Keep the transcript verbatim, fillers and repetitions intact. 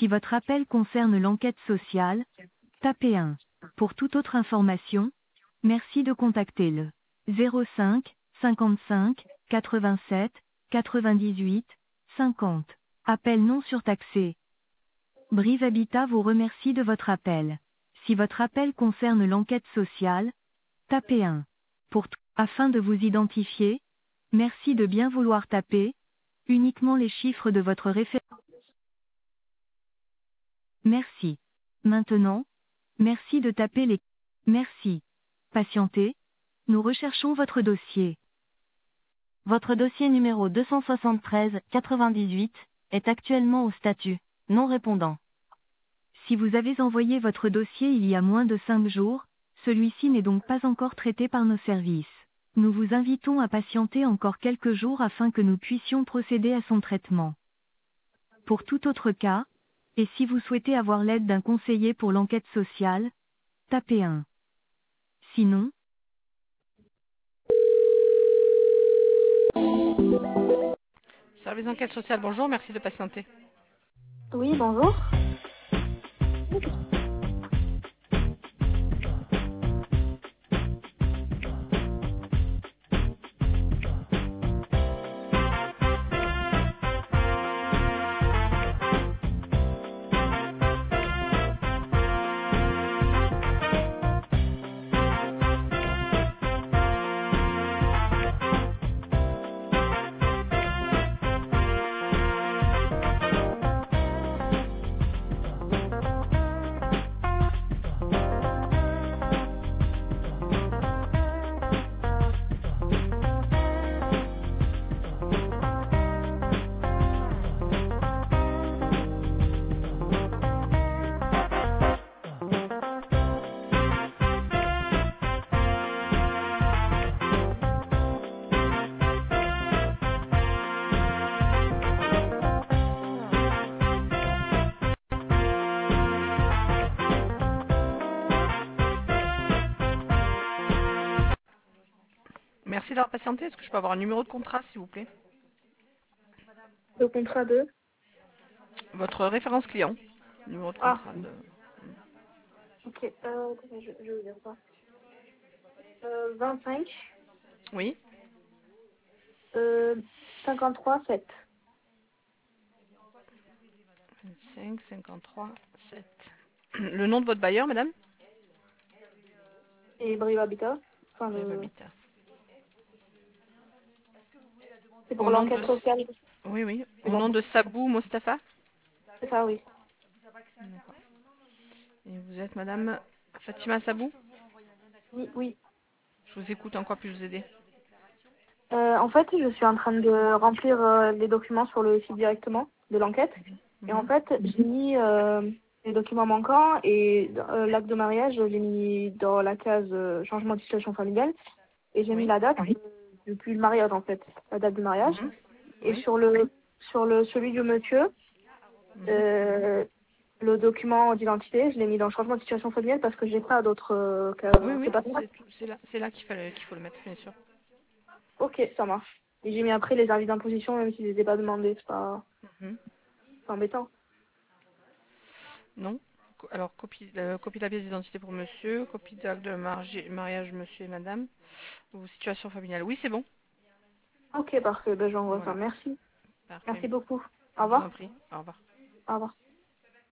Si votre appel concerne l'enquête sociale, tapez un. Pour toute autre information, merci de contacter le zéro cinq, cinquante-cinq, quatre-vingt-sept, quatre-vingt-dix-huit, cinquante. Appel non surtaxé. Brive Habitat vous remercie de votre appel. Si votre appel concerne l'enquête sociale, tapez un. Pour tout, afin de vous identifier, merci de bien vouloir taper uniquement les chiffres de votre référence. Merci. Maintenant, merci de taper les. Merci. Patientez. Nous recherchons votre dossier. Votre dossier numéro deux cent soixante-treize quatre-vingt-dix-huit est actuellement au statut non répondant. Si vous avez envoyé votre dossier il y a moins de cinq jours, celui-ci n'est donc pas encore traité par nos services. Nous vous invitons à patienter encore quelques jours afin que nous puissions procéder à son traitement. Pour tout autre cas, et si vous souhaitez avoir l'aide d'un conseiller pour l'enquête sociale, tapez un. Sinon, Service d'enquête sociale, bonjour, merci de patienter. Oui, bonjour. Merci d'avoir patienté, est-ce que je peux avoir un numéro de contrat s'il vous plaît? Le contrat de. Votre référence client, numéro de Ah, contrat de... ok. Euh, attendez, je, je vais vous dire ça. Euh, vingt-cinq, Oui, euh, cinquante-trois, sept. vingt-cinq, cinquante-trois, sept. Le nom de votre bailleur, madame? Et Brive Habitat. Enfin, Bref, le... Habitat. C'est Au pour nom de... l'enquête sociale. Oui, oui, C'est au nom bon. de Sabou Mostafa. C'est ça, oui. Et vous êtes madame Fatima Sabou? Oui, oui. Je vous écoute, en quoi puis-je vous aider? Euh, en fait, je suis en train de remplir euh, les documents sur le site directement de l'enquête. Et en Mhm. fait, j'ai mis euh, les documents manquants et euh, l'acte de mariage, je l'ai mis dans la case euh, changement de situation familiale. Et j'ai mis Oui. la date euh, depuis le mariage, en fait, la date du mariage. Mhm. Et Oui. sur le sur le celui du monsieur, Mhm. euh, le document d'identité, je l'ai mis dans le changement de situation familiale parce que j'ai pas d'autres euh, cas. Oui, C'est oui, pas ça. c'est c'est là, c'est là qu'il fallait qu'il faut le mettre, bien sûr. Ok, ça marche. Et j'ai mis après les avis d'imposition, même s'ils n'étaient pas demandés, c'est pas, Mhm. c'est embêtant. Non. Co- Alors, copie, euh, copie de la pièce d'identité pour monsieur, copie d'acte de mari- mariage monsieur et madame, ou situation familiale. Oui, c'est bon. Ok, parfait, ben j'envoie ça. Voilà. Merci. Parfait. Merci beaucoup. Au Je vous revoir. en prie. Au revoir. Au revoir.